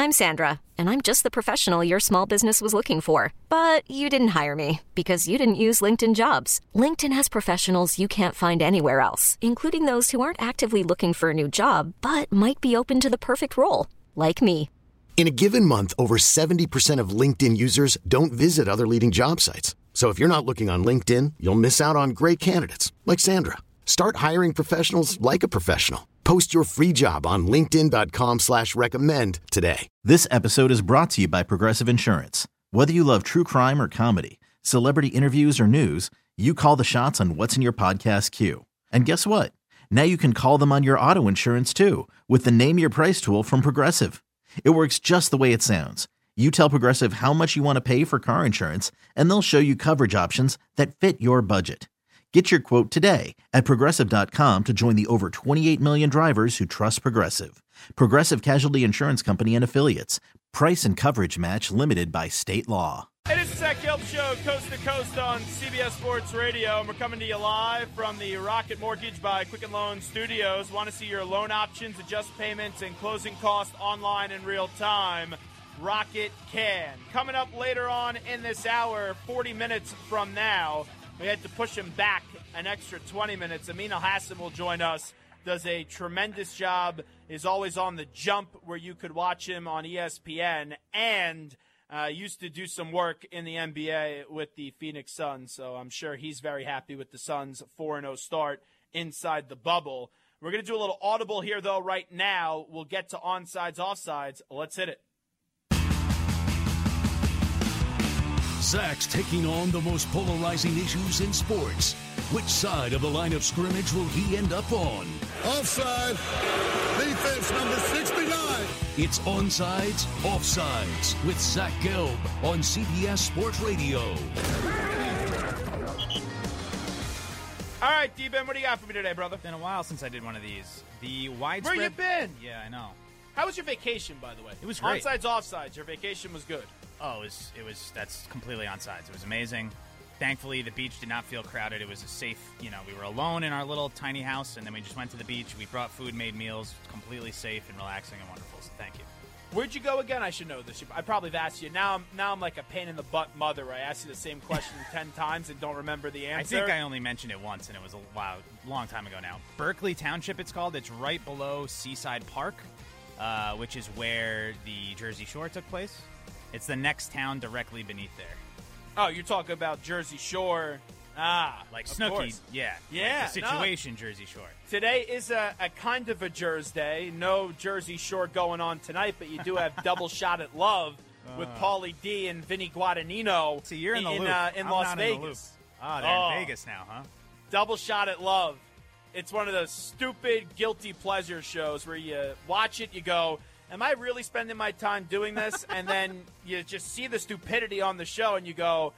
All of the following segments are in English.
I'm Sandra, and I'm just the professional your small business was looking for. But you didn't hire me because you didn't use LinkedIn Jobs. LinkedIn has professionals you can't find anywhere else, including those who aren't actively looking for a new job, but might be open to the perfect role, like me. In a given month, over 70% of LinkedIn users don't visit other leading job sites. So if you're not looking on LinkedIn, you'll miss out on great candidates like Sandra. Start hiring professionals like a professional. Post your free job on linkedin.com/recommend today. This episode is brought to you by Progressive Insurance. Whether you love true crime or comedy, celebrity interviews or news, you call the shots on what's in your podcast queue. And guess what? Now you can call them on your auto insurance too with the Name Your Price tool from Progressive. It works just the way it sounds. You tell Progressive how much you want to pay for car insurance, and they'll show you coverage options that fit your budget. Get your quote today at Progressive.com to join the over 28 million drivers who trust Progressive. Progressive Casualty Insurance Company and Affiliates. Price and coverage match limited by state law. It is the Zach Gelb Show, coast to coast on CBS Sports Radio, and we're coming to you live from the Rocket Mortgage by Quicken Loan Studios. Want to see your loan options, adjust payments, and closing costs online in real time? Rocket can. Coming up later on in this hour, 40 minutes from now, we had to push him back an extra 20 minutes. Amin Elhassan will join us. Does a tremendous job, is always on the jump where you could watch him on ESPN, and used to do some work in the NBA with the Phoenix Suns. So I'm sure he's very happy with the Suns' 4-0 start inside the bubble. We're going to do a little audible here, though, right now. We'll get to onsides, offsides. Let's hit it. Zach's taking on the most polarizing issues in sports. Which side of the line of scrimmage will he end up on? Offside. Defense number 69. It's Onsides, Offsides with Zach Gelb on CBS Sports Radio. All right, D-Ben, what do you got for me today, brother? Been a while since I did one of these. The widespread... Where you been? Yeah, I know. How was your vacation, by the way? It was great. Onsides, offsides. Your vacation was good. Oh, that's completely on sides. It was amazing. Thankfully, the beach did not feel crowded. It was a safe, we were alone in our little tiny house, and then we just went to the beach. We brought food, made meals, completely safe and relaxing and wonderful, so thank you. Where'd you go again? I should know this. I probably have asked you. Now I'm like a pain-in-the-butt mother where I ask you the same question 10 times and don't remember the answer. I think I only mentioned it once, and it was a long time ago now. Berkeley Township, it's called. It's right below Seaside Park, which is where the Jersey Shore took place. It's the next town directly beneath there. Oh, you're talking about Jersey Shore. Like Snooki. Course. Yeah. Yeah. Like the situation, no. Jersey Shore. Today is a kind of a Jersey Day. No Jersey Shore going on tonight, but you do have Double Shot at Love with Pauly D and Vinny Guadagnino. See, you're in the loop. In Las Vegas. They're in Vegas now, huh? Double Shot at Love. It's one of those stupid, guilty pleasure shows where you watch it, you go, am I really spending my time doing this? And then you just see the stupidity on the show, and you go,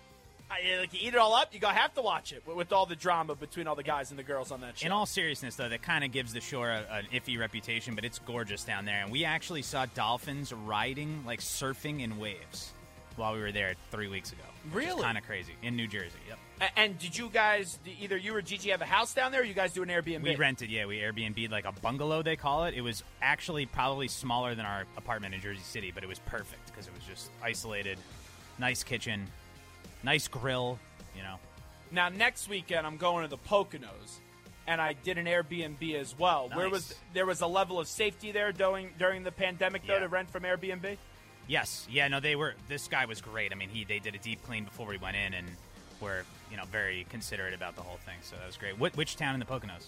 you eat it all up, you go, I have to watch it with all the drama between all the guys and the girls on that show. In all seriousness, though, that kind of gives the shore an iffy reputation, but it's gorgeous down there. And we actually saw dolphins riding, like surfing in waves while we were there 3 weeks ago. Really? Kind of crazy. In New Jersey, yep. And did you guys, either you or Gigi, have a house down there, or you guys do an Airbnb? We rented, yeah. We Airbnb'd like a bungalow, they call it. It was actually probably smaller than our apartment in Jersey City, but it was perfect because it was just isolated, nice kitchen, nice grill, Now, next weekend, I'm going to the Poconos, and I did an Airbnb as well. Nice. There was a level of safety there during the pandemic, though, to rent from Airbnb? Yes. Yeah, no, this guy was great. I mean, they did a deep clean before we went in, and were, very considerate about the whole thing, so that was great. Which town in the Poconos?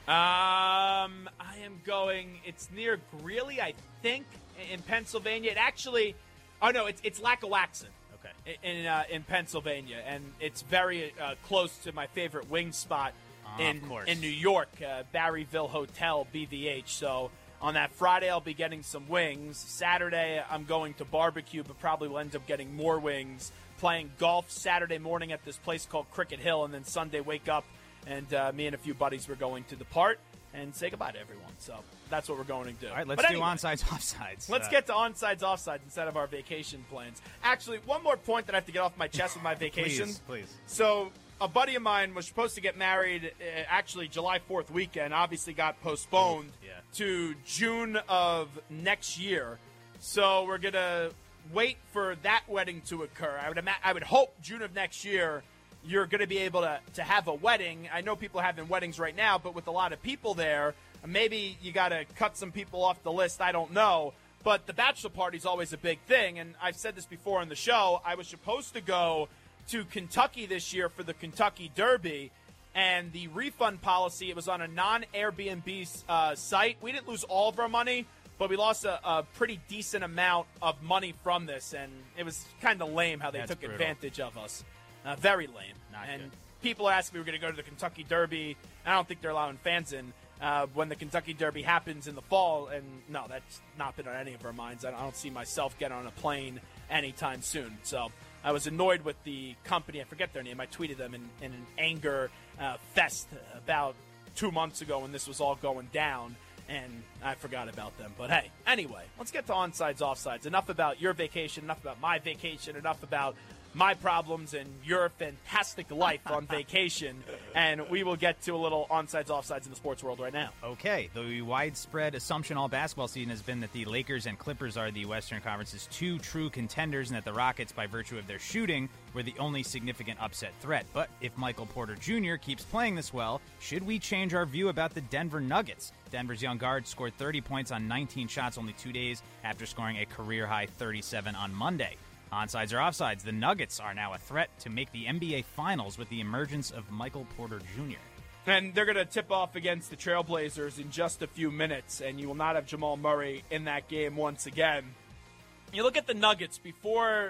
I am going, it's near Greeley, I think, in Pennsylvania. It actually, it's Lackawaxen. Okay. In Pennsylvania, and it's very close to my favorite wing spot in New York, Barryville Hotel, BVH. So on that Friday, I'll be getting some wings. Saturday, I'm going to barbecue, but probably will end up getting more wings. Playing golf Saturday morning at this place called Cricket Hill, and then Sunday wake up, and me and a few buddies were going to depart and say goodbye to everyone. So that's what we're going to do. All right, let's do onsides, offsides. Let's get to onsides, offsides instead of our vacation plans. Actually, one more point that I have to get off my chest with my vacation. Please. So a buddy of mine was supposed to get married actually July 4th weekend, obviously got postponed to June of next year. So we're going to wait for that wedding to occur. I would hope June of next year you're going to be able to have a wedding. I know people are having weddings right now, but with a lot of people there, maybe you got to cut some people off the list. I don't know. But the bachelor party is always a big thing. And I've said this before on the show. I was supposed to go to Kentucky this year for the Kentucky Derby. And the refund policy, it was on a non-Airbnb site. We didn't lose all of our money, but we lost a pretty decent amount of money from this. And it was kind of lame how they took advantage of us. Very lame. Not good. People asked me if we were going to go to the Kentucky Derby. I don't think they're allowing fans in when the Kentucky Derby happens in the fall. And no, that's not been on any of our minds. I don't see myself getting on a plane anytime soon. So I was annoyed with the company. I forget their name. I tweeted them in an anger fest about 2 months ago when this was all going down. And I forgot about them. But hey, anyway, let's get to onsides, offsides. Enough about your vacation, enough about my vacation, enough about my problems and your fantastic life on vacation, and we will get to a little onsides, offsides in the sports world right now. Okay, the widespread assumption all basketball season has been that the Lakers and Clippers are the Western Conference's two true contenders, and that the Rockets, by virtue of their shooting, were the only significant upset threat. But if Michael Porter Jr. keeps playing this well, should we change our view about the Denver Nuggets? Denver's young guard scored 30 points on 19 shots only 2 days after scoring a career-high 37 on Monday. Onsides or offsides, the Nuggets are now a threat to make the NBA Finals with the emergence of Michael Porter Jr. And they're going to tip off against the Trailblazers in just a few minutes, and you will not have Jamal Murray in that game once again. You look at the Nuggets, before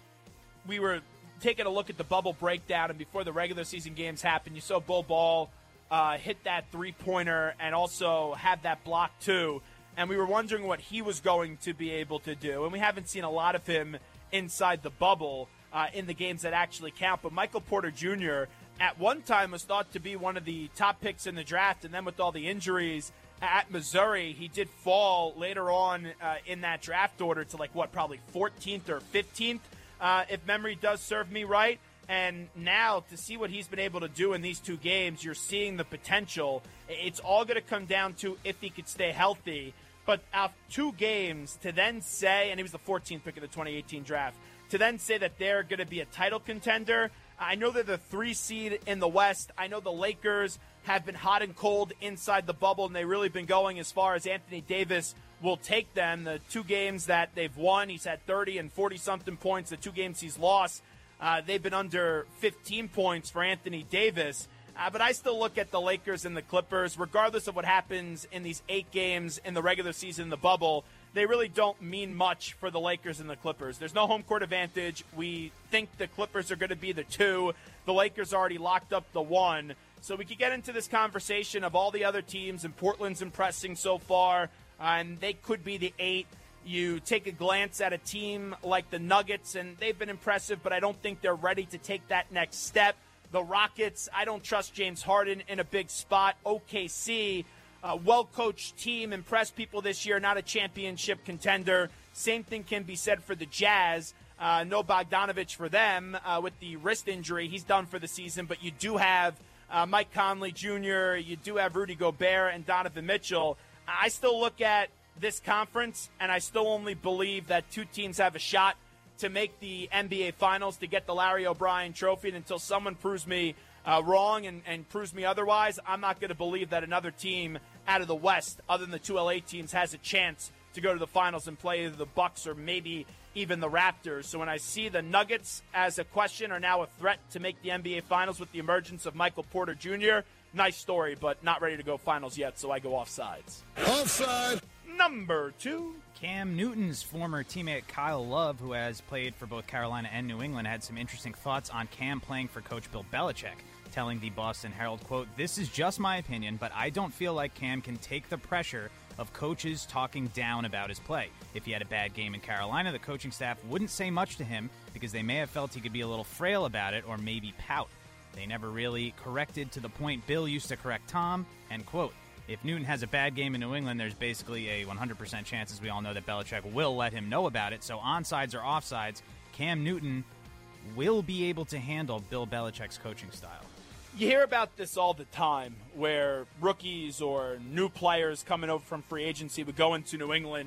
we were taking a look at the bubble breakdown and before the regular season games happened, you saw Bol Bol hit that three-pointer and also have that block too, and we were wondering what he was going to be able to do, and we haven't seen a lot of him inside the bubble in the games that actually count. But Michael Porter Jr. at one time was thought to be one of the top picks in the draft, and then with all the injuries at Missouri, he did fall later on in that draft order to probably 14th or 15th, if memory does serve me right. And now to see what he's been able to do in these two games, you're seeing the potential. It's all going to come down to if he could stay healthy. But out 2 games to then say, and he was the 14th pick of the 2018 draft, to then say that they're going to be a title contender. I know they're the 3 seed in the West. I know the Lakers have been hot and cold inside the bubble, and they've really been going as far as Anthony Davis will take them. The 2 games that they've won, he's had 30 and 40-something points. The 2 games he's lost, they've been under 15 points for Anthony Davis. But I still look at the Lakers and the Clippers, regardless of what happens in these 8 games in the regular season in the bubble, they really don't mean much for the Lakers and the Clippers. There's no home court advantage. We think the Clippers are going to be the 2. The Lakers already locked up the 1. So we could get into this conversation of all the other teams, and Portland's impressing so far, and they could be the 8. You take a glance at a team like the Nuggets, and they've been impressive, but I don't think they're ready to take that next step. The Rockets, I don't trust James Harden in a big spot. OKC, well-coached team, impressed people this year, not a championship contender. Same thing can be said for the Jazz. No Bogdanovich for them with the wrist injury. He's done for the season, but you do have Mike Conley Jr., you do have Rudy Gobert and Donovan Mitchell. I still look at this conference, and I still only believe that 2 teams have a shot to make the NBA Finals, to get the Larry O'Brien trophy. And until someone proves me wrong and proves me otherwise, I'm not going to believe that another team out of the West, other than the 2 LA teams, has a chance to go to the Finals and play either the Bucks or maybe even the Raptors. So when I see the Nuggets as a question are now a threat to make the NBA Finals with the emergence of Michael Porter Jr., nice story, but not ready to go Finals yet, so I go offsides. Offside. Number 2. Cam Newton's former teammate Kyle Love, who has played for both Carolina and New England, had some interesting thoughts on Cam playing for Coach Bill Belichick, telling the Boston Herald, quote, "This is just my opinion, but I don't feel like Cam can take the pressure of coaches talking down about his play. If he had a bad game in Carolina, the coaching staff wouldn't say much to him because they may have felt he could be a little frail about it or maybe pout. They never really corrected to the point Bill used to correct Tom," end quote. If Newton has a bad game in New England, there's basically a 100% chance, as we all know, that Belichick will let him know about it. So onsides or offsides, Cam Newton will be able to handle Bill Belichick's coaching style. You hear about this all the time, where rookies or new players coming over from free agency would go into New England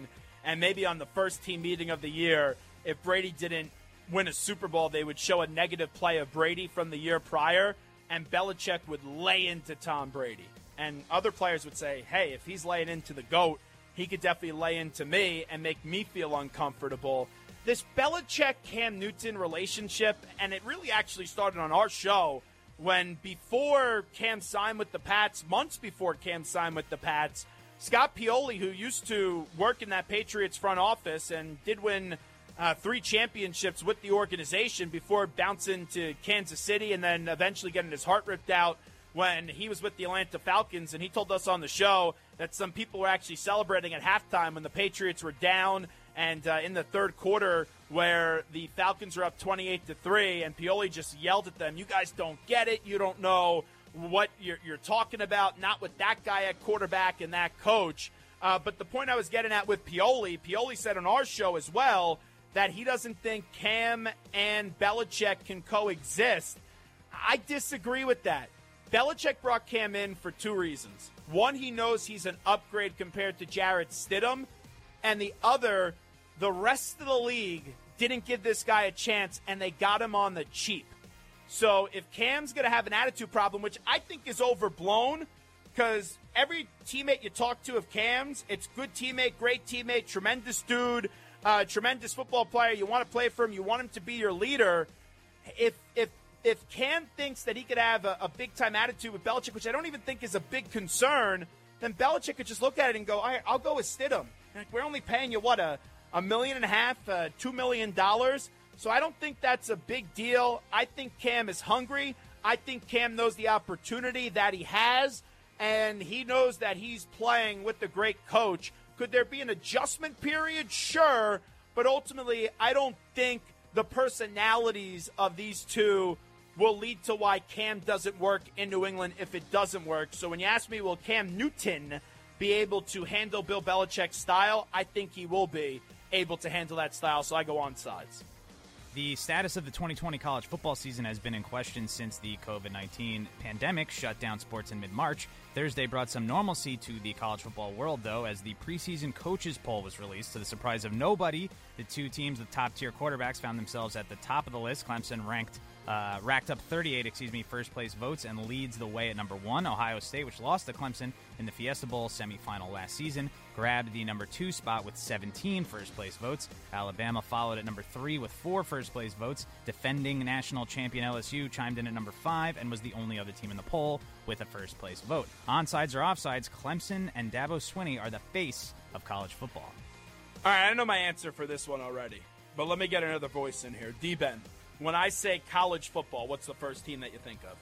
And maybe on the first team meeting of the year, if Brady didn't win a Super Bowl, they would show a negative play of Brady from the year prior, and Belichick would lay into Tom Brady. And other players would say, hey, if he's laying into the GOAT, he could definitely lay into me and make me feel uncomfortable. This Belichick-Cam Newton relationship, and it really actually started on our show when before Cam signed with the Pats, months before Cam signed with the Pats, Scott Pioli, who used to work in that Patriots front office and did win 3 championships with the organization before bouncing to Kansas City and then eventually getting his heart ripped out when he was with the Atlanta Falcons. And he told us on the show that some people were actually celebrating at halftime when the Patriots were down and in the third quarter where the Falcons were up 28-3, and Pioli just yelled at them, you guys don't get it, you don't know what you're talking about, not with that guy at quarterback and that coach. But the point I was getting at with Pioli said on our show as well that he doesn't think Cam and Belichick can coexist. I disagree with that. Belichick brought Cam in for 2 reasons. One, he knows he's an upgrade compared to Jarrett Stidham, and the other, the rest of the league didn't give this guy a chance, and they got him on the cheap. So if Cam's going to have an attitude problem, which I think is overblown, because every teammate you talk to of Cam's, it's good teammate, great teammate, tremendous dude, tremendous football player. You want to play for him. You want him to be your leader. If Cam thinks that he could have a big-time attitude with Belichick, which I don't even think is a big concern, then Belichick could just look at it and go, all right, I'll go with Stidham. Like, we're only paying you, what, $1.5 million, $2 million? So I don't think that's a big deal. I think Cam is hungry. I think Cam knows the opportunity that he has, and he knows that he's playing with the great coach. Could there be an adjustment period? Sure, but ultimately I don't think the personalities of these two will lead to why Cam doesn't work in New England if it doesn't work. So when you ask me, will Cam Newton be able to handle Bill Belichick's style? I think he will be able to handle that style, so I go on sides. The status of the 2020 college football season has been in question since the COVID-19 pandemic shut down sports in mid-March. Thursday brought some normalcy to the college football world, though, as the preseason coaches poll was released. To the surprise of nobody, the 2 teams with top-tier quarterbacks found themselves at the top of the list. Clemson racked up 38 first-place votes and leads the way at number 1. Ohio State, which lost to Clemson in the Fiesta Bowl semifinal last season, grabbed the number 2 spot with 17 first-place votes. Alabama followed at number 3 with 4 first-place votes. Defending national champion LSU chimed in at number 5 and was the only other team in the poll with a first-place vote. Onsides or offsides, Clemson and Dabo Swinney are the face of college football. All right, I know my answer for this one already, but let me get another voice in here. D-Ben, when I say college football, what's the first team that you think of?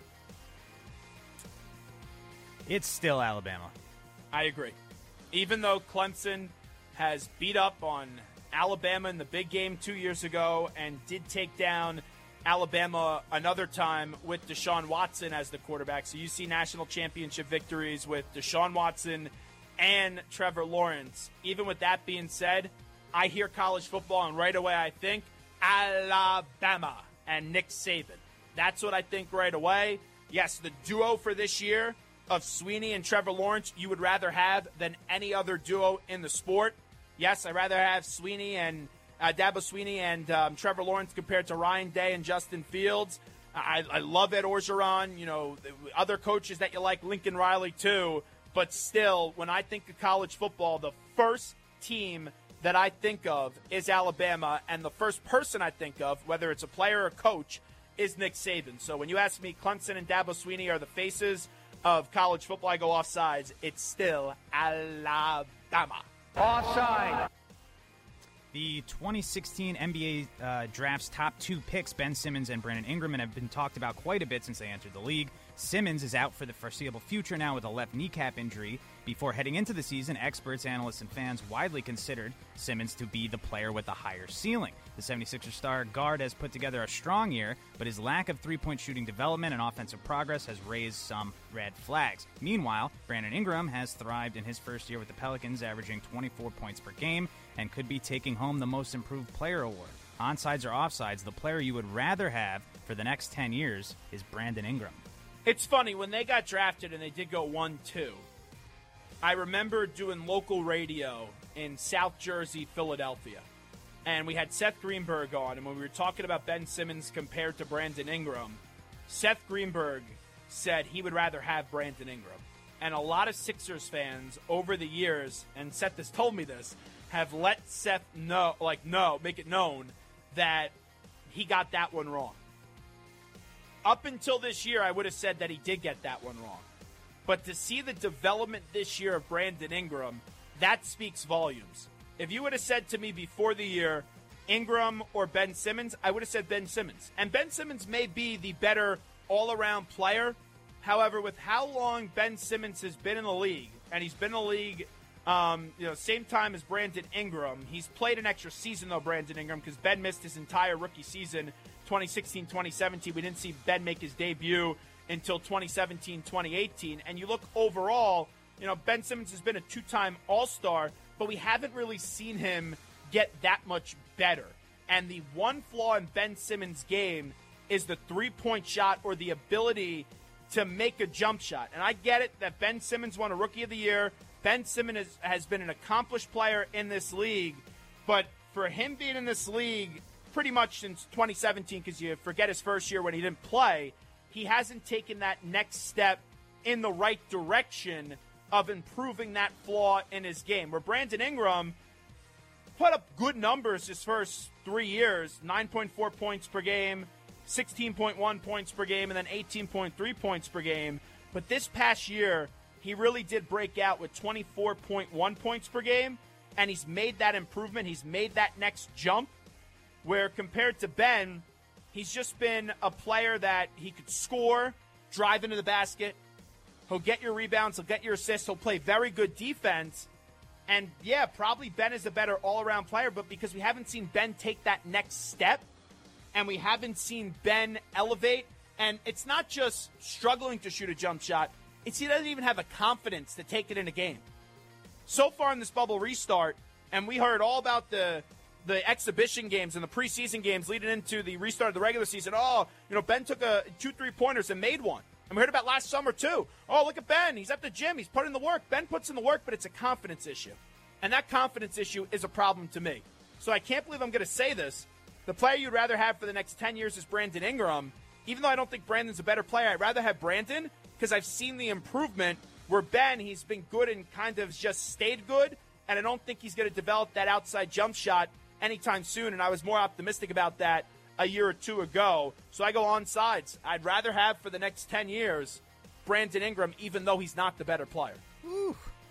It's still Alabama. I agree. Even though Clemson has beat up on Alabama in the big game 2 years ago and did take down Alabama another time with Deshaun Watson as the quarterback. So you see national championship victories with Deshaun Watson and Trevor Lawrence. Even with that being said, I hear college football and right away I think Alabama and Nick Saban. That's what I think right away. Yes, the duo for this year of Swinney and Trevor Lawrence you would rather have than any other duo in the sport. Yes, I'd rather have Swinney and Dabo Swinney and Trevor Lawrence compared to Ryan Day and Justin Fields. I love Ed Orgeron, other coaches that you like, Lincoln Riley too. But still, when I think of college football, the first team that I think of is Alabama, and the first person I think of, whether it's a player or coach, is Nick Saban. So when you ask me, Clemson and Dabo Swinney are the faces of college football, I go off sides. It's still Alabama. Offside. The 2016 NBA draft's top 2 picks, Ben Simmons and Brandon Ingram, have been talked about quite a bit since they entered the league. Simmons is out for the foreseeable future now with a left kneecap injury. Before heading into the season, experts, analysts, and fans widely considered Simmons to be the player with a higher ceiling. The 76ers star guard has put together a strong year, but his lack of three-point shooting development and offensive progress has raised some red flags. Meanwhile, Brandon Ingram has thrived in his first year with the Pelicans, averaging 24 points per game, and could be taking home the Most Improved Player award. Onsides or offsides, the player you would rather have for the next 10 years is Brandon Ingram. It's funny, when they got drafted and they did go 1-2, I remember doing local radio in South Jersey, Philadelphia. And we had Seth Greenberg on, and when we were talking about Ben Simmons compared to Brandon Ingram, Seth Greenberg said he would rather have Brandon Ingram. And a lot of Sixers fans over the years, and Seth has told me this, have let Seth make it known that he got that one wrong. Up until this year, I would have said that he did get that one wrong. But to see the development this year of Brandon Ingram, that speaks volumes. If you would have said to me before the year, Ingram or Ben Simmons, I would have said Ben Simmons. And Ben Simmons may be the better all-around player. However, with how long Ben Simmons has been in the league, and he's been in the league same time as Brandon Ingram. He's played an extra season, though, Brandon Ingram, because Ben missed his entire rookie season, 2016-2017. We didn't see Ben make his debut until 2017-2018. And you look overall, Ben Simmons has been a two-time All-Star, but we haven't really seen him get that much better. And the one flaw in Ben Simmons' game is the three-point shot or the ability to make a jump shot. And I get it that Ben Simmons won a Rookie of the Year. Ben Simmons has been an accomplished player in this league, but for him being in this league pretty much since 2017, because you forget his first year when he didn't play, he hasn't taken that next step in the right direction of improving that flaw in his game. Where Brandon Ingram put up good numbers his first 3 years, 9.4 points per game, 16.1 points per game, and then 18.3 points per game. But this past year, he really did break out with 24.1 points per game, and he's made that improvement. He's made that next jump, where compared to Ben, he's just been a player that he could score, drive into the basket, he'll get your rebounds, he'll get your assists, he'll play very good defense. And, yeah, probably Ben is a better all-around player, but because we haven't seen Ben take that next step, and we haven't seen Ben elevate, and it's not just struggling to shoot a jump shot, it's he doesn't even have the confidence to take it in a game. So far in this bubble restart, and we heard all about the exhibition games and the preseason games leading into the restart of the regular season. Ben took 2 3-pointers and made one. And we heard about last summer, too. Oh, look at Ben. He's at the gym. He's putting in the work. Ben puts in the work, but it's a confidence issue. And that confidence issue is a problem to me. So I can't believe I'm going to say this. The player you'd rather have for the next 10 years is Brandon Ingram. Even though I don't think Brandon's a better player, I'd rather have Brandon because I've seen the improvement where Ben, he's been good and kind of just stayed good, and I don't think he's going to develop that outside jump shot anytime soon, and I was more optimistic about that a year or two ago. So I go on sides. I'd rather have for the next 10 years Brandon Ingram, even though he's not the better player. Whew.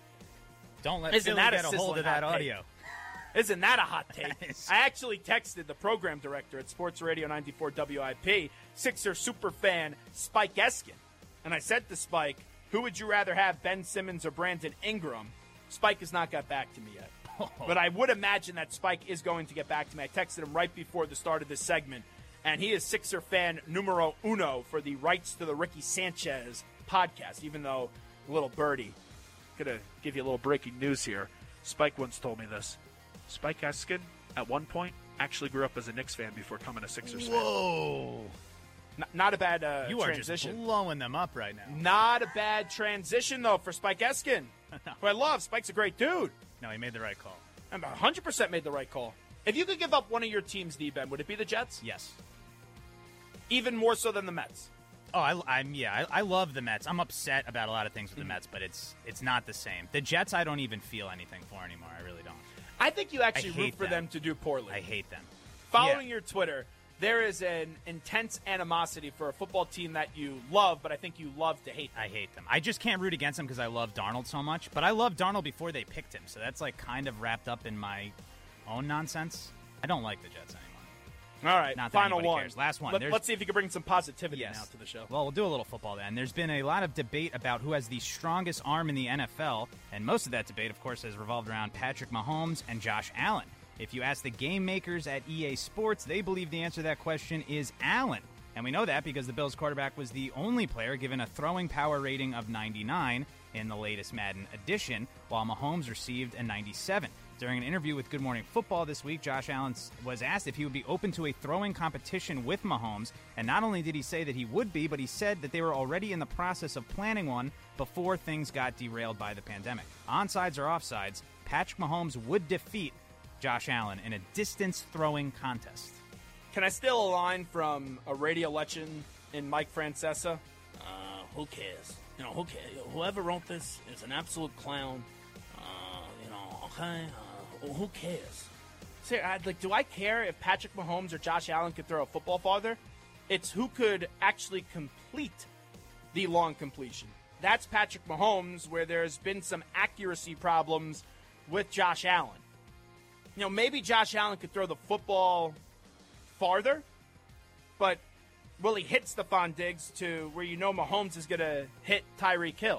Don't let Philly get a hold of that audio. Isn't that a hot take? I actually texted the program director at Sports Radio 94 WIP, Sixer superfan Spike Eskin. And I said to Spike, who would you rather have, Ben Simmons or Brandon Ingram? Spike has not got back to me yet. But I would imagine that Spike is going to get back to me. I texted him right before the start of this segment, and he is Sixer fan numero uno for the Rights to the Ricky Sanchez podcast, even though little birdie, going to give you a little breaking news here. Spike once told me this. Spike Eskin, at one point, actually grew up as a Knicks fan before becoming a Sixers fan. Whoa. Not a bad you are transition. Just blowing them up right now. Not a bad transition, though, for Spike Eskin, No. who I love. Spike's a great dude. No, he made the right call. And 100% made the right call. If you could give up one of your teams, D-Ben, would it be the Jets? Yes. Even more so than the Mets? Oh, I love the Mets. I'm upset about a lot of things with the Mets, but it's not the same. The Jets, I don't even feel anything for anymore. I really don't. I think you actually root for them to do poorly. I hate them. Following your Twitter, there is an intense animosity for a football team that you love, but I think you love to hate them. I hate them. I just can't root against them because I love Darnold so much. But I loved Darnold before they picked him, so that's like kind of wrapped up in my own nonsense. I don't like the Jets anymore. All right, Not final one. one. Cares. Last one. Let's see if you can bring some positivity Yes. now to the show. Well, we'll do a little football then. There's been a lot of debate about who has the strongest arm in the NFL, and most of that debate, of course, has revolved around Patrick Mahomes and Josh Allen. If you ask the game makers at EA Sports, they believe the answer to that question is Allen. And we know that because the Bills quarterback was the only player given a throwing power rating of 99 in the latest Madden edition, while Mahomes received a 97. During an interview with Good Morning Football this week, Josh Allen was asked if he would be open to a throwing competition with Mahomes, and not only did he say that he would be, but he said that they were already in the process of planning one before things got derailed by the pandemic. Onsides or offsides, Patrick Mahomes would defeat Josh Allen in a distance throwing contest. Can I steal a line from a radio legend in Mike Francesa? Who cares? Who cares? Whoever wrote this is an absolute clown. Okay? Who cares? See, do I care if Patrick Mahomes or Josh Allen could throw a football farther? It's who could actually complete the long completion. That's Patrick Mahomes, where there's been some accuracy problems with Josh Allen. Maybe Josh Allen could throw the football farther, but will he hit Stephon Diggs to where Mahomes is going to hit Tyreek Hill?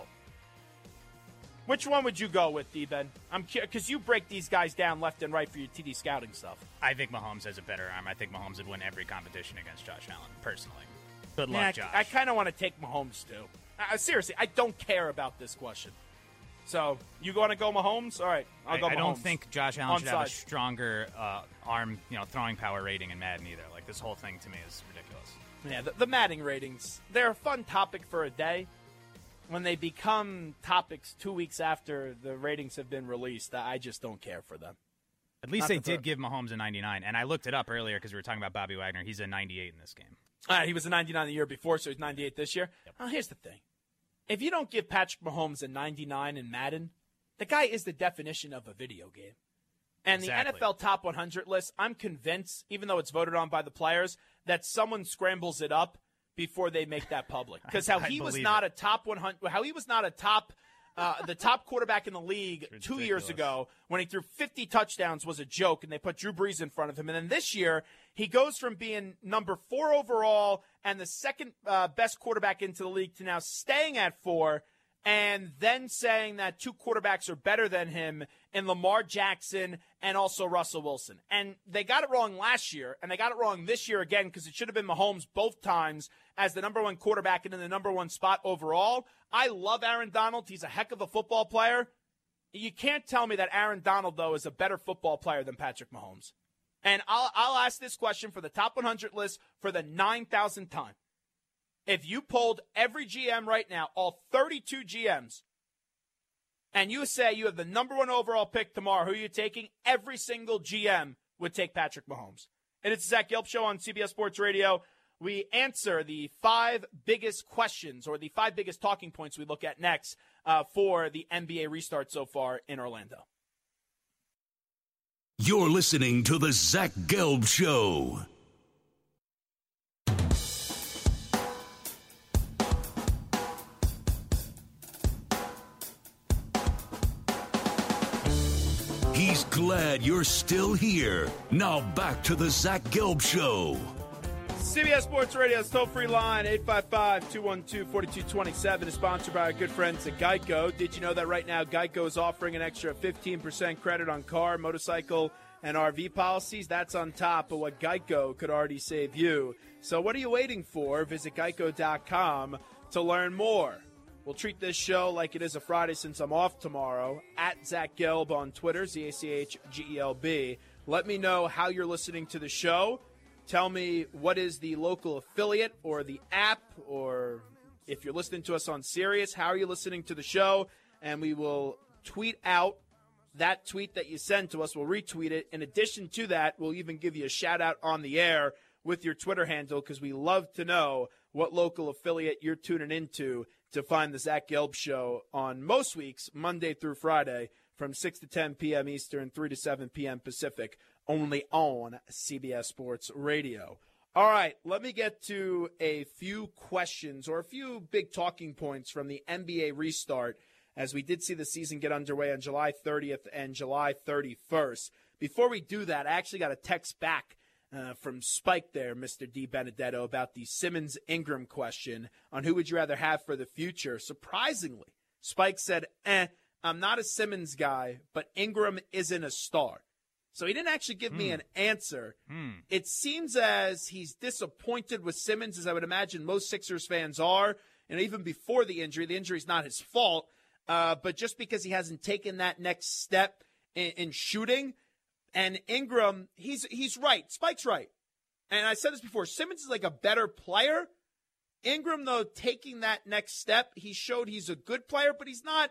Which one would you go with, D-Ben? I'm curious, because you break these guys down left and right for your TD scouting stuff. I think Mahomes has a better arm. I think Mahomes would win every competition against Josh Allen, personally. Good luck, Josh. I kind of want to take Mahomes, too. Seriously, I don't care about this question. So, you want to go Mahomes? All right, I'll go Mahomes. I don't think Josh Allen should have a stronger arm, throwing power rating in Madden either. Like, this whole thing to me is ridiculous. Yeah, the Madden ratings, they're a fun topic for a day. When they become topics 2 weeks after the ratings have been released, I just don't care for them. At least they did give Mahomes a 99, and I looked it up earlier because we were talking about Bobby Wagner. He's a 98 in this game. He was a 99 the year before, so he's 98 this year. Yep. Here's the thing. If you don't give Patrick Mahomes a 99 in Madden, the guy is the definition of a video game. And exactly. The NFL Top 100 list, I'm convinced, even though it's voted on by the players, that someone scrambles it up before they make that public. Because he was not a top 100, how he was not a top, the top quarterback in the league 2 years ago when he threw 50 touchdowns was a joke, and they put Drew Brees in front of him. And then this year, he goes from being number 4 overall and the second best quarterback into the league to now staying at 4, and then saying that 2 quarterbacks are better than him in Lamar Jackson and also Russell Wilson. And they got it wrong last year, and they got it wrong this year again because it should have been Mahomes both times as the number 1 quarterback and in the number 1 spot overall. I love Aaron Donald. He's a heck of a football player. You can't tell me that Aaron Donald, though, is a better football player than Patrick Mahomes. And I'll ask this question for the top 100 list for the 9,000th time. If you polled every GM right now, all 32 GMs, and you say you have the number 1 overall pick tomorrow, who are you taking? Every single GM would take Patrick Mahomes. And it's the Zach Gelb Show on CBS Sports Radio. We answer the 5 biggest questions or the 5 biggest talking points we look at next for the NBA restart so far in Orlando. You're listening to the Zach Gelb Show. He's glad you're still here. Now back to the Zach Gelb Show. CBS Sports Radio's toll-free line, 855-212-4227, is sponsored by our good friends at Geico. Did you know that right now Geico is offering an extra 15% credit on car, motorcycle, and RV policies? That's on top of what Geico could already save you. So what are you waiting for? Visit geico.com to learn more. We'll treat this show like it is a Friday since I'm off tomorrow. At Zach Gelb on Twitter, ZACHGELB. Let me know how you're listening to the show. Tell me what is the local affiliate or the app, or if you're listening to us on Sirius, how are you listening to the show? And we will tweet out that tweet that you send to us. We'll retweet it. In addition to that, we'll even give you a shout-out on the air with your Twitter handle because we love to know what local affiliate you're tuning into to find the Zach Gelb Show on most weeks, Monday through Friday, from 6 to 10 p.m. Eastern, 3 to 7 p.m. Pacific, only on CBS Sports Radio. All right, let me get to a few questions or a few big talking points from the NBA restart as we did see the season get underway on July 30th and July 31st. Before we do that, I actually got a text back from Spike there, Mr. D. Benedetto, about the Simmons-Ingram question on who would you rather have for the future. Surprisingly, Spike said, I'm not a Simmons guy, but Ingram isn't a star. So he didn't actually give me an answer. It seems as he's disappointed with Simmons, as I would imagine most Sixers fans are. And even before the injury's not his fault, but just because he hasn't taken that next step in shooting. And Ingram, he's right. Spike's right. And I said this before, Simmons is like a better player. Ingram, though, taking that next step, he showed he's a good player, but he's not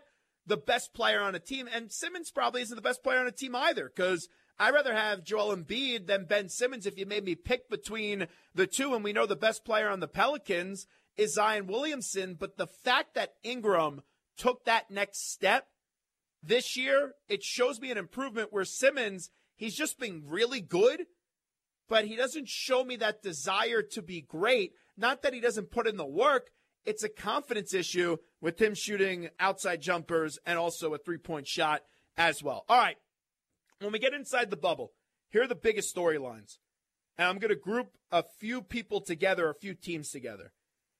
the best player on a team. And Simmons probably isn't the best player on a team either, because I'd rather have Joel Embiid than Ben Simmons if you made me pick between the two. And we know the best player on the Pelicans is Zion Williamson. But the fact that Ingram took that next step this year, it shows me an improvement where Simmons, he's just been really good, but he doesn't show me that desire to be great. Not that he doesn't put in the work. It's a confidence issue with him shooting outside jumpers and also a three-point shot as well. All right. When we get inside the bubble, here are the biggest storylines. And I'm going to group a few people together, a few teams together.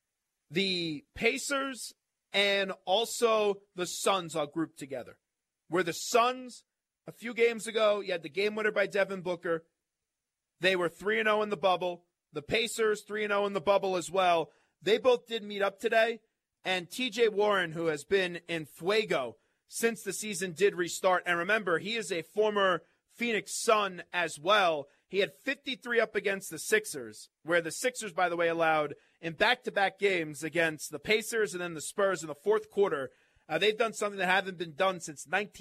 The Pacers and also the Suns I'll group together. Where the Suns, a few games ago, you had the game winner by Devin Booker. They were 3-0 in the bubble. The Pacers, 3-0 in the bubble as well. They both did meet up today. And TJ Warren, who has been in fuego since the season did restart. And remember, he is a former Phoenix Sun as well. He had 53 up against the Sixers, where the Sixers, by the way, allowed in back-to-back games against the Pacers and then the Spurs in the fourth quarter. They've done something that hasn't been done since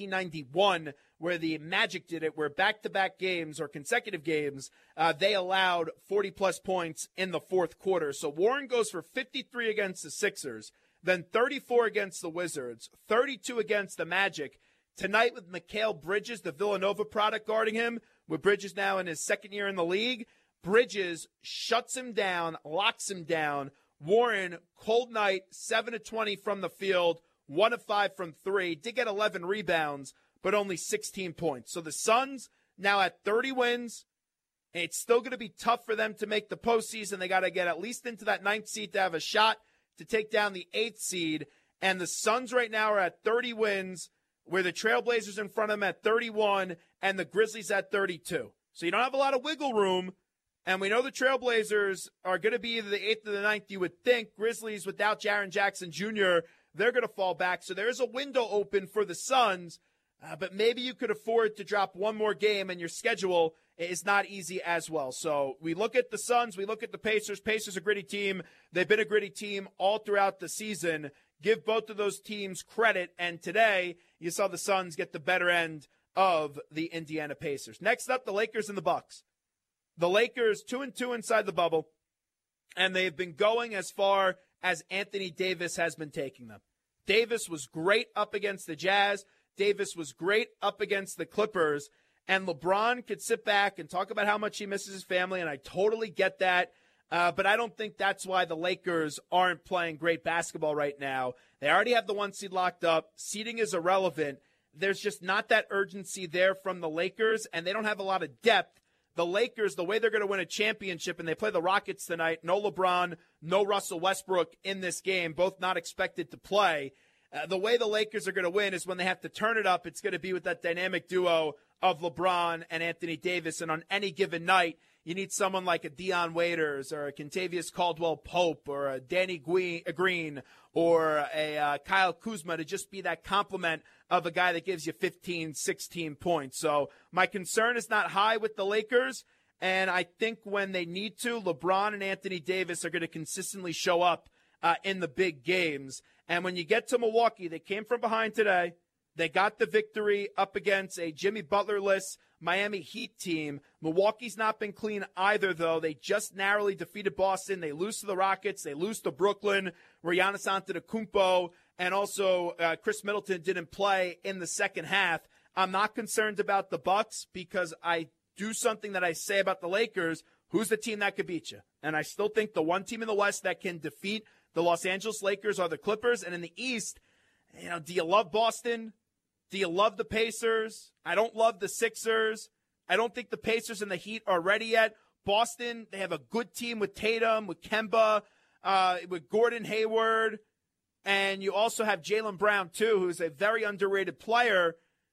1991, where the Magic did it, where back-to-back games or consecutive games, they allowed 40-plus points in the fourth quarter. So Warren goes for 53 against the Sixers, then 34 against the Wizards, 32 against the Magic. Tonight with Mikal Bridges, the Villanova product, guarding him, with Bridges now in his second year in the league, Bridges shuts him down, locks him down. Warren, cold night, 7 of 20 from the field, 1 of 5 from 3. Did get 11 rebounds, but only 16 points. So the Suns now at 30 wins. It's still going to be tough for them to make the postseason. They got to get at least into that 9th seed to have a shot to take down the 8th seed. And the Suns right now are at 30 wins, where the Trailblazers in front of them at 31 and the Grizzlies at 32. So you don't have a lot of wiggle room. And we know the Trailblazers are going to be either the 8th or the 9th. You would think Grizzlies without Jaren Jackson Jr., they're going to fall back. So there's a window open for the Suns. But maybe you could afford to drop one more game, and your schedule is not easy as well. So we look at the Suns, we look at the Pacers. Pacers a gritty team. They've been a gritty team all throughout the season. Give both of those teams credit. And today you saw the Suns get the better end of the Indiana Pacers. Next up, the Lakers and the Bucks. The Lakers 2-2 inside the bubble, and they've been going as far as Anthony Davis has been taking them. Davis was great up against the Jazz. Davis was great up against the Clippers. And LeBron could sit back and talk about how much he misses his family, and I totally get that. But I don't think that's why the Lakers aren't playing great basketball right now. They already have the 1 seed locked up. Seeding is irrelevant. There's just not that urgency there from the Lakers, and they don't have a lot of depth. The Lakers, the way they're going to win a championship, and they play the Rockets tonight, no LeBron, no Russell Westbrook in this game, both not expected to play. The way the Lakers are going to win is when they have to turn it up, it's going to be with that dynamic duo of LeBron and Anthony Davis. And on any given night, you need someone like a Dion Waiters or a Kentavious Caldwell-Pope or a Danny Green or a Kyle Kuzma to just be that complement of a guy that gives you 15, 16 points. So my concern is not high with the Lakers, and I think when they need to, LeBron and Anthony Davis are going to consistently show up in the big games. And when you get to Milwaukee, they came from behind today. They got the victory up against a Jimmy Butler-less Miami Heat team. Milwaukee's not been clean either, though. They just narrowly defeated Boston. They lose to the Rockets. They lose to Brooklyn, where Giannis Antetokounmpo and also Chris Middleton didn't play in the second half. I'm not concerned about the Bucks because I do something that I say about the Lakers. Who's the team that could beat you? And I still think the one team in the West that can defeat the Los Angeles Lakers are the Clippers. And in the East, do you love Boston? Do you love the Pacers? I don't love the Sixers. I don't think the Pacers and the Heat are ready yet. Boston, they have a good team with Tatum, with Kemba, with Gordon Hayward. And you also have Jaylen Brown, too, who's a very underrated player.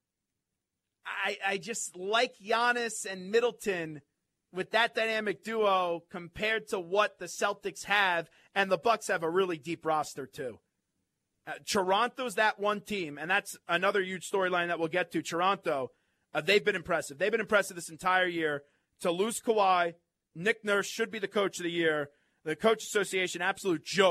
I just like Giannis and Middleton with that dynamic duo compared to what the Celtics have. And the Bucks have a really deep roster, too. Toronto's that one team, and that's another huge storyline that we'll get to. Toronto, they've been impressive. They've been impressive this entire year. To lose Kawhi, Nick Nurse should be the coach of the year. The Coach Association, absolute joke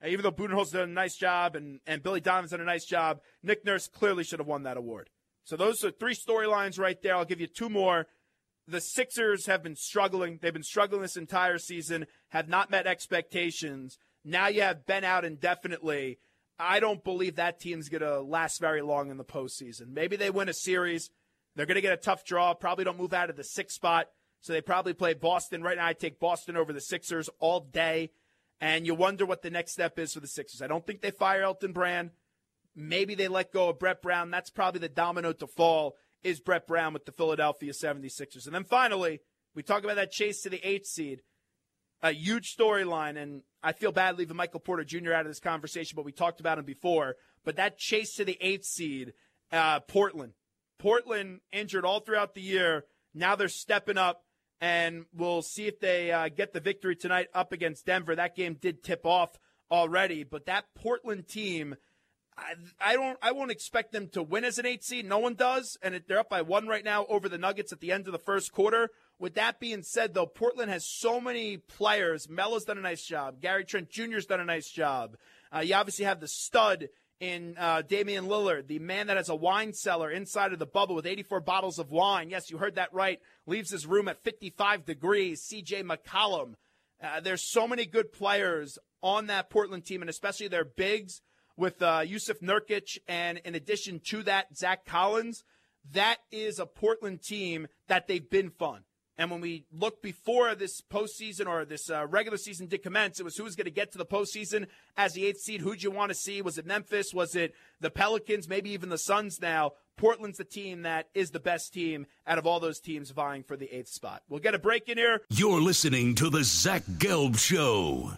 even though Budenholzer's done a nice job and Billy Donovan's done a nice job, Nick Nurse clearly should have won that award. So those are 3 storylines right there. I'll give you 2 more. The Sixers have been struggling. They've been struggling this entire season, have not met expectations. Now you have Ben out indefinitely. I don't believe that team's going to last very long in the postseason. Maybe they win a series. They're going to get a tough draw, probably don't move out of the 6th spot, so they probably play Boston. Right now I take Boston over the Sixers all day, and you wonder what the next step is for the Sixers. I don't think they fire Elton Brand. Maybe they let go of Brett Brown. That's probably the domino to fall, is Brett Brown with the Philadelphia 76ers. And then finally, we talk about that chase to the 8th seed. A huge storyline, and I feel bad leaving Michael Porter Jr. out of this conversation, but we talked about him before. But that chase to the 8th seed, Portland. Portland injured all throughout the year. Now they're stepping up, and we'll see if they get the victory tonight up against Denver. That game did tip off already, but that Portland team, I won't expect them to win as an 8 seed. No one does, and they're up by 1 right now over the Nuggets at the end of the first quarter. With that being said, though, Portland has so many players. Melo's done a nice job. Gary Trent Jr.'s done a nice job. You obviously have the stud in Damian Lillard, the man that has a wine cellar inside of the bubble with 84 bottles of wine. Yes, you heard that right. Leaves his room at 55 degrees. C.J. McCollum. There's so many good players on that Portland team, and especially their bigs with Yusuf Nurkic, and in addition to that, Zach Collins. That is a Portland team that they've been fun. And when we look before this postseason or this regular season did commence, it was who was going to get to the postseason as the 8th seed. Who'd you want to see? Was it Memphis? Was it the Pelicans? Maybe even the Suns now. Portland's the team that is the best team out of all those teams vying for the 8th spot. We'll get a break in here. You're listening to The Zach Gelb Show.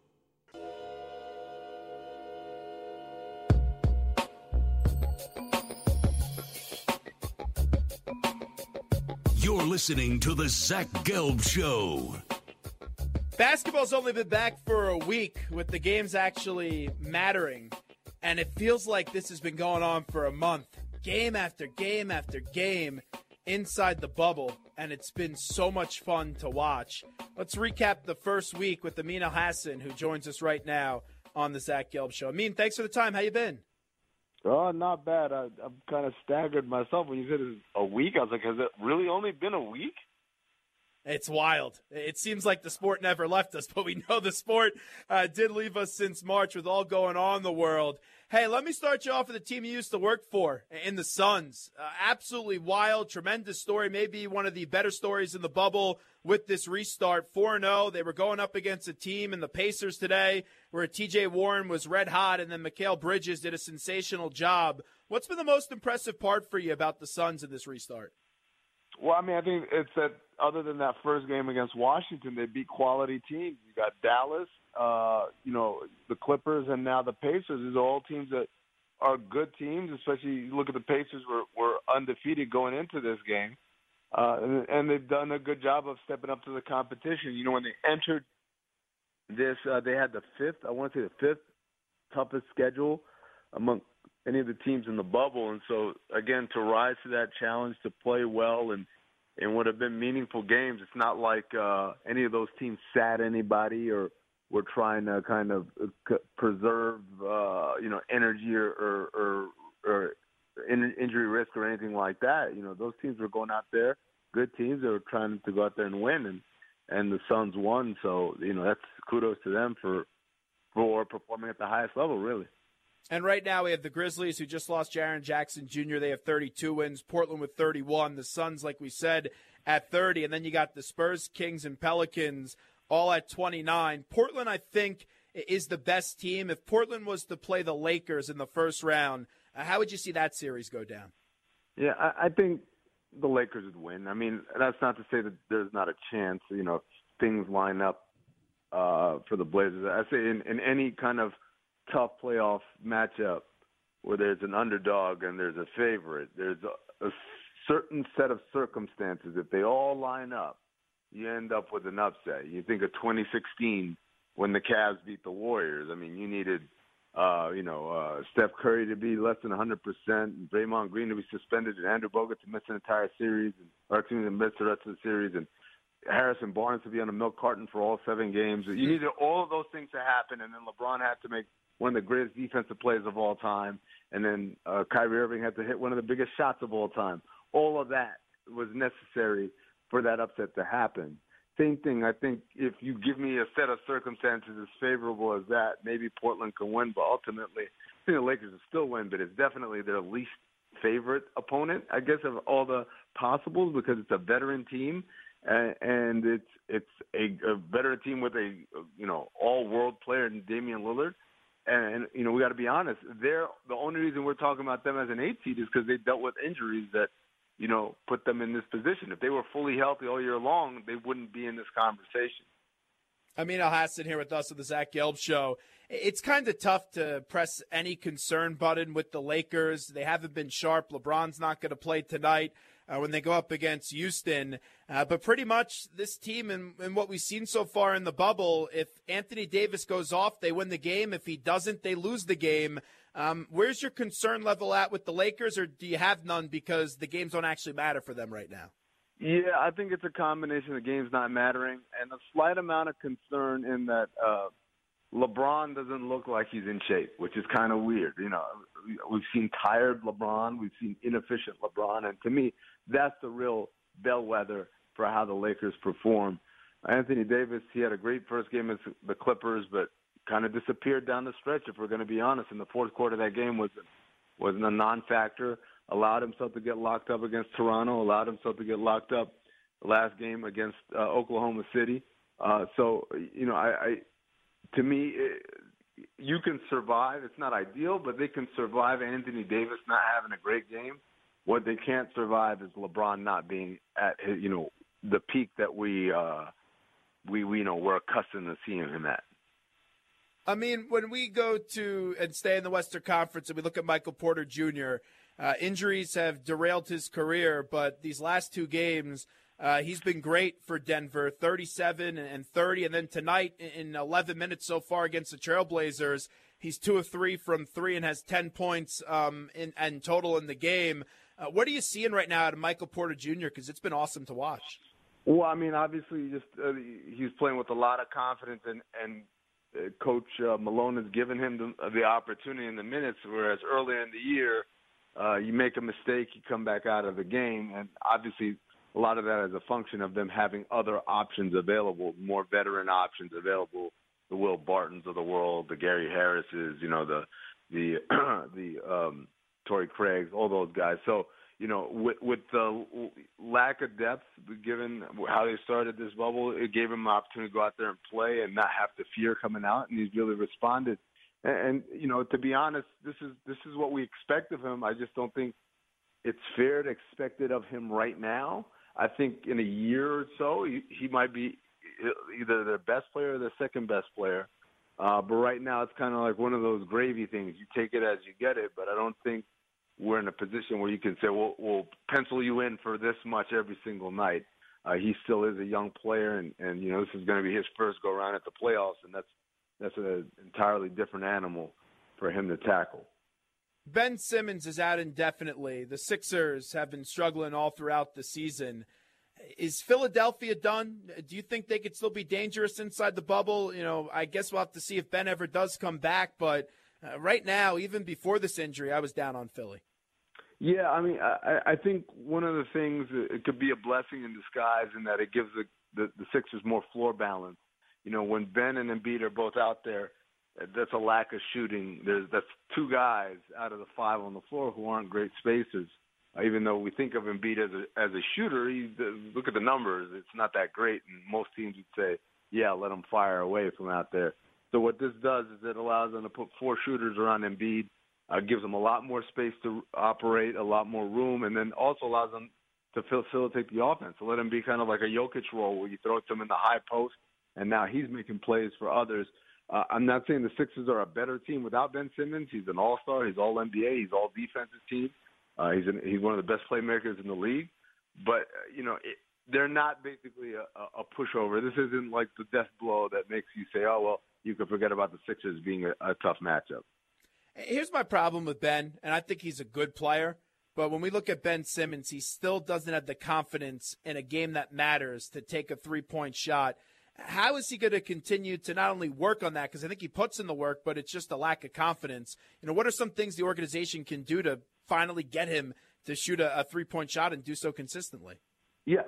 You're listening to The Zach Gelb Show. Basketball's only been back for a week with the games actually mattering, and it feels like this has been going on for a month. Game after game after game inside the bubble, and it's been so much fun to watch. Let's recap the first week with Amin Elhassan, who joins us right now on The Zach Gelb Show. Amin, thanks for the time. How you been? Oh, not bad. I'm kind of staggered myself when you said it's a week. I was like, has it really only been a week? It's wild. It seems like the sport never left us, but we know the sport did leave us since March with all going on in the world. Hey, let me start you off with the team you used to work for in the Suns. Absolutely wild, tremendous story, maybe one of the better stories in the bubble with this restart. 4-0, they were going up against a team in the Pacers today where T.J. Warren was red hot, and then Mikal Bridges did a sensational job. What's been the most impressive part for you about the Suns in this restart? Well, I mean, I think it's that other than that first game against Washington, they beat quality teams. You got Dallas, the Clippers, and now the Pacers. These are all teams that are good teams, especially you look at the Pacers were undefeated going into this game. And they've done a good job of stepping up to the competition. You know, when they entered this, they had the fifth toughest schedule among any of the teams in the bubble. And so, again, to rise to that challenge, to play well and would have been meaningful games. It's not like any of those teams sat anybody or were trying to kind of preserve, energy or injury risk or anything like that. You know, those teams were going out there, good teams that were trying to go out there and win, and the Suns won. So, that's kudos to them for performing at the highest level, really. And right now we have the Grizzlies, who just lost Jaren Jackson Jr. They have 32 wins. Portland with 31. The Suns, like we said, at 30. And then you got the Spurs, Kings, and Pelicans all at 29. Portland, I think, is the best team. If Portland was to play the Lakers in the first round, how would you see that series go down? Yeah, I think the Lakers would win. I mean, that's not to say that there's not a chance, if things line up for the Blazers. I say in any kind of tough playoff matchup where there's an underdog and there's a favorite, there's a certain set of circumstances. If they all line up, you end up with an upset. You think of 2016 when the Cavs beat the Warriors. I mean, you needed, Steph Curry to be less than 100%, and Draymond Green to be suspended, and Andrew Bogut to miss an entire series, to miss the rest of the series, and Harrison Barnes to be on a milk carton for all 7 games. You needed all of those things to happen, and then LeBron had to make one of the greatest defensive plays of all time, and then Kyrie Irving had to hit one of the biggest shots of all time. All of that was necessary for that upset to happen. Same thing, I think if you give me a set of circumstances as favorable as that, maybe Portland can win, but ultimately I think the Lakers will still win, but it's definitely their least favorite opponent, I guess, of all the possibles, because it's a veteran team, and it's a veteran team with a all-world player in Damian Lillard. And we got to be honest, the only reason we're talking about them as an 8 seed is because they dealt with injuries that put them in this position. If they were fully healthy all year long, they wouldn't be in this conversation. Amin Elhassan here with us on the Zach Gelb Show. It's kind of tough to press any concern button with the Lakers. They haven't been sharp. LeBron's not going to play tonight when they go up against Houston. But pretty much this team and what we've seen so far in the bubble, if Anthony Davis goes off, they win the game. If he doesn't, they lose the game. Where's your concern level at with the Lakers, or do you have none because the games don't actually matter for them right now? Yeah, I think it's a combination of games not mattering and a slight amount of concern in that LeBron doesn't look like he's in shape, which is kind of weird. We've seen tired LeBron, we've seen inefficient LeBron, and to me, that's the real bellwether for how the Lakers perform. Anthony Davis, he had a great first game against the Clippers, but kind of disappeared down the stretch, if we're going to be honest. In the fourth quarter, that game was a non-factor. Allowed himself to get locked up against Toronto, allowed himself to get locked up the last game against Oklahoma City. To me, you can survive. It's not ideal, but they can survive Anthony Davis not having a great game. What they can't survive is LeBron not being at his, the peak that we're accustomed to seeing him at. I mean, when we go to and stay in the Western Conference and we look at Michael Porter Jr., injuries have derailed his career, but these last 2 games, he's been great for Denver, 37 and 30. And then tonight, in 11 minutes so far against the Trailblazers, he's 2 of 3 from 3 and has 10 points in total in the game. What are you seeing right now out of Michael Porter Jr.? Because it's been awesome to watch. Well, I mean, obviously, he's playing with a lot of confidence, and Coach Malone has given him the opportunity in the minutes, whereas earlier in the year, you make a mistake, you come back out of the game, and obviously a lot of that is a function of them having other options available, more veteran options available, the Will Bartons of the world, the Gary Harrises, the Torrey Craigs, all those guys. So, with the lack of depth, given how they started this bubble, it gave him an opportunity to go out there and play and not have the fear coming out, and he's really responded. And to be honest, this is what we expect of him. I just don't think it's fair to expect it of him right now. I think in a year or so, he might be either their best player or their second best player. But right now, it's kind of like one of those gravy things. You take it as you get it, but I don't think we're in a position where you can say, we'll pencil you in for this much every single night. He still is a young player, and this is going to be his first go-around at the playoffs, and that's an entirely different animal for him to tackle. Ben Simmons is out indefinitely. The Sixers have been struggling all throughout the season. Is Philadelphia done? Do you think they could still be dangerous inside the bubble? I guess we'll have to see if Ben ever does come back. But right now, even before this injury, I was down on Philly. Yeah, I mean, I think one of the things, it could be a blessing in disguise in that it gives the Sixers more floor balance. When Ben and Embiid are both out there, that's a lack of shooting. That's 2 guys out of the 5 on the floor who aren't great spacers. Even though we think of Embiid as a shooter, look at the numbers. It's not that great, and most teams would say, yeah, let him fire away from out there. So what this does is it allows them to put 4 shooters around Embiid, gives them a lot more space to operate, a lot more room, and then also allows them to facilitate the offense, to let him be kind of like a Jokic role where you throw it to him in the high post, and now he's making plays for others. I'm not saying the Sixers are a better team without Ben Simmons. He's an all-star. He's all-NBA. He's all-defensive team. He's one of the best playmakers in the league. But, they're not basically a pushover. This isn't like the death blow that makes you say, oh, well, you can forget about the Sixers being a tough matchup. Here's my problem with Ben, and I think he's a good player. But when we look at Ben Simmons, he still doesn't have the confidence in a game that matters to take a three-point shot. How is he going to continue to not only work on that, because I think he puts in the work, but it's just a lack of confidence? What are some things the organization can do to finally get him to shoot a three-point shot and do so consistently? Yeah,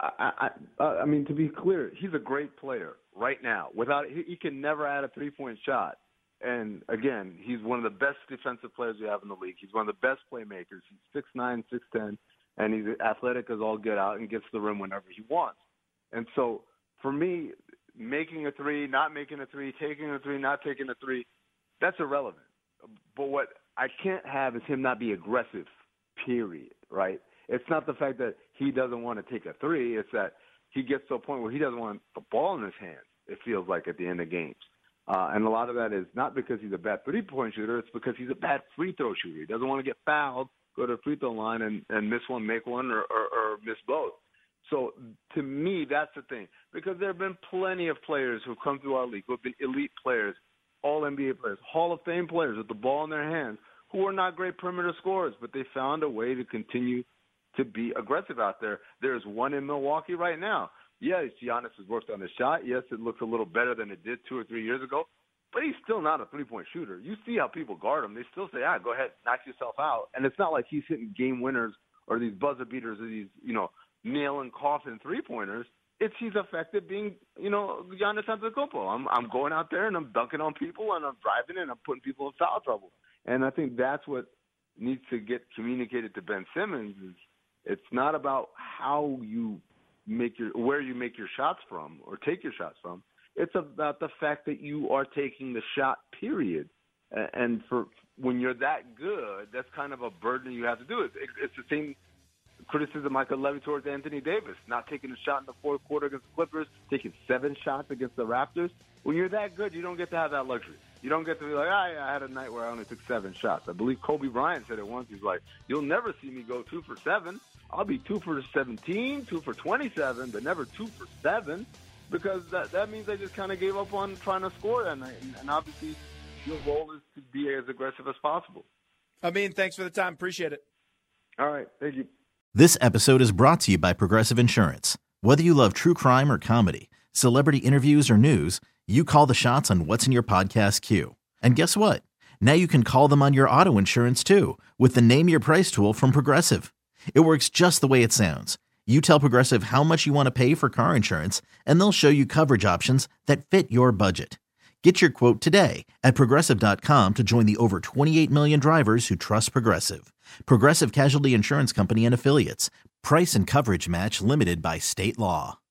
I mean, to be clear, he's a great player right now. He can never add a three-point shot. And, again, he's one of the best defensive players we have in the league. He's one of the best playmakers. He's 6'9", 6'10", and he's athletic as all get out and gets to the rim whenever he wants. And so, for me, making a three, not making a three, taking a three, not taking a three, that's irrelevant. But what I can't have is him not be aggressive, period, right? It's not the fact that he doesn't want to take a three. It's that he gets to a point where he doesn't want the ball in his hands, it feels like, at the end of games. And a lot of that is not because he's a bad three-point shooter. It's because he's a bad free throw shooter. He doesn't want to get fouled, go to the free throw line, and miss one, make one, or miss both. So, to me, that's the thing. Because there have been plenty of players who have come through our league who have been elite players, all NBA players, Hall of Fame players with the ball in their hands who are not great perimeter scorers, but they found a way to continue to be aggressive out there. There's one in Milwaukee right now. Yes, Giannis has worked on his shot. Yes, it looks a little better than it did 2 or 3 years ago, but he's still not a three-point shooter. You see how people guard him. They still say, go ahead, knock yourself out. And it's not like he's hitting game winners or these buzzer beaters or these, nail and coffin three-pointers. It's he's effective being, Giannis Antetokounmpo. I'm going out there and I'm dunking on people and I'm driving and I'm putting people in foul trouble. And I think that's what needs to get communicated to Ben Simmons is it's not about how you where you make your shots from or take your shots from. It's about the fact that you are taking the shot, period. And for when you're that good, that's kind of a burden you have to do. It's the same criticism I could levy towards Anthony Davis, not taking a shot in the fourth quarter against the Clippers, taking 7 shots against the Raptors. When you're that good, you don't get to have that luxury. You don't get to be like, I had a night where I only took 7 shots. I believe Kobe Bryant said it once. He's like, you'll never see me go 2 for 7. I'll be 2 for 17, 2 for 27, but never 2 for 7 because that means I just kind of gave up on trying to score that night. And obviously, your goal is to be as aggressive as possible. Amin, thanks for the time. Appreciate it. All right. Thank you. This episode is brought to you by Progressive Insurance. Whether you love true crime or comedy, celebrity interviews or news, you call the shots on what's in your podcast queue. And guess what? Now you can call them on your auto insurance too with the Name Your Price tool from Progressive. It works just the way it sounds. You tell Progressive how much you want to pay for car insurance, and they'll show you coverage options that fit your budget. Get your quote today at Progressive.com to join the over 28 million drivers who trust Progressive. Progressive Casualty Insurance Company and Affiliates. Price and coverage match limited by state law.